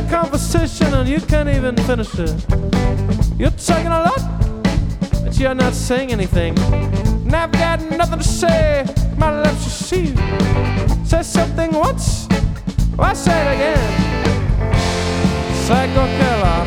conversation and you can't even finish it. You're talking a lot, but you're not saying anything. And I've got nothing to say. My lips are sealed. Say something once, well, I say it again. Psycho killer.